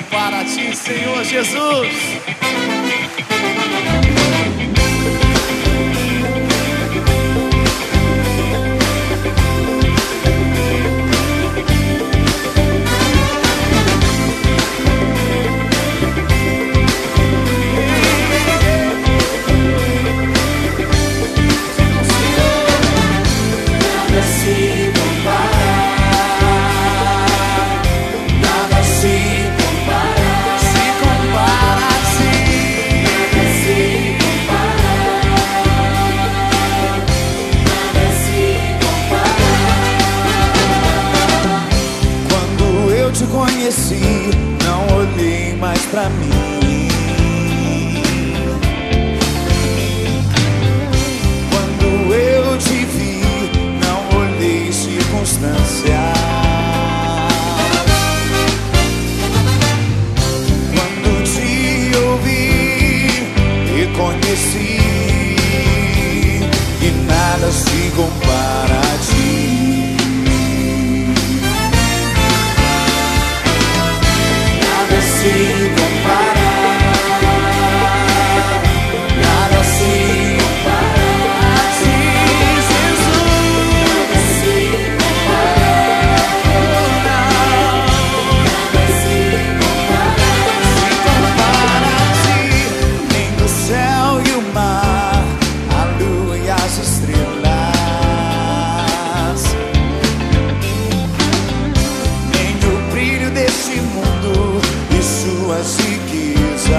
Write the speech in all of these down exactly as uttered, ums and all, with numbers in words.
compara a ti, Senhor Jesus. Te conheci, não olhei mais pra mim. Quando eu te vi, não olhei circunstâncias. Quando te ouvi, reconheci que nada se compara a ti. Se compara, nada se compara a ti, Jesus. Nada se compara, nada se compara, se compara a ti. Nem do céu e o mar, a lua e as estrelas, nem o brilho deste mundo, suas riquezas.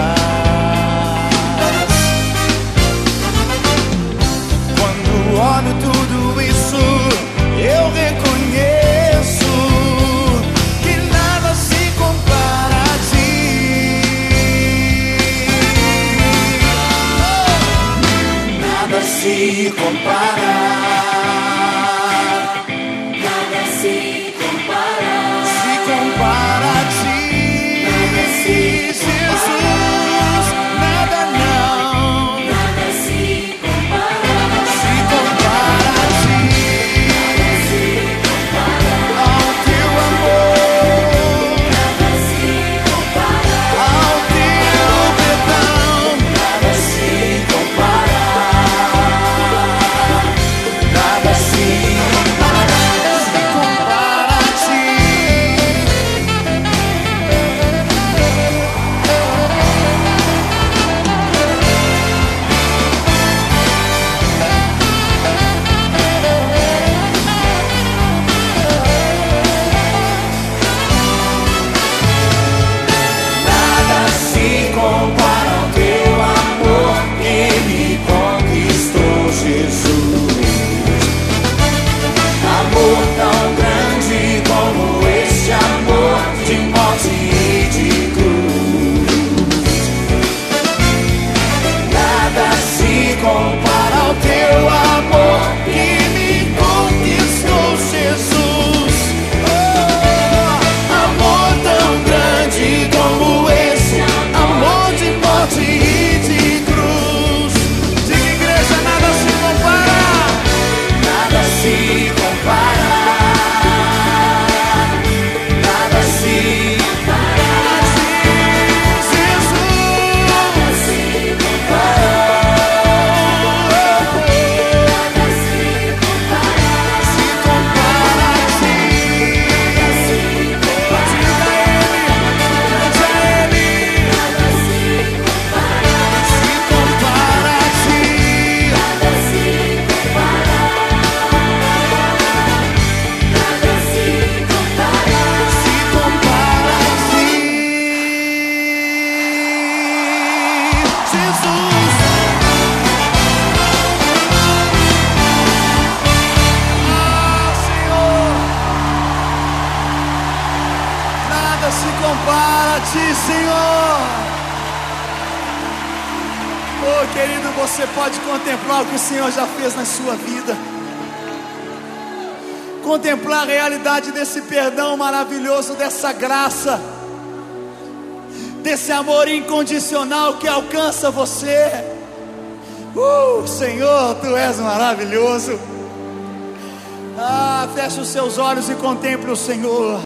Quando olho tudo isso, eu reconheço que nada se compara a ti. Nada se compara, nada se compara, se compara a ti. Jesus, nada não, nada se compara, se compara a ti, nada se compara ao teu amor, nada se compara ao teu perdão, nada se compara, nada se compara, se compara a ti. Compara ao teu amor que me conquistou, Jesus. Oh, amor tão grande como esse, amor de morte e de cruz. Diga, igreja, nada se compara, nada se compara, nada se compara a ti, Jesus. Nada se compara. Se compara a ti, Senhor. Oh, querido, você pode contemplar o que o Senhor já fez na sua vida, contemplar a realidade desse perdão maravilhoso, dessa graça, desse amor incondicional que alcança você. Uh, Senhor, Tu és maravilhoso. Ah, feche os seus olhos e contemple o Senhor.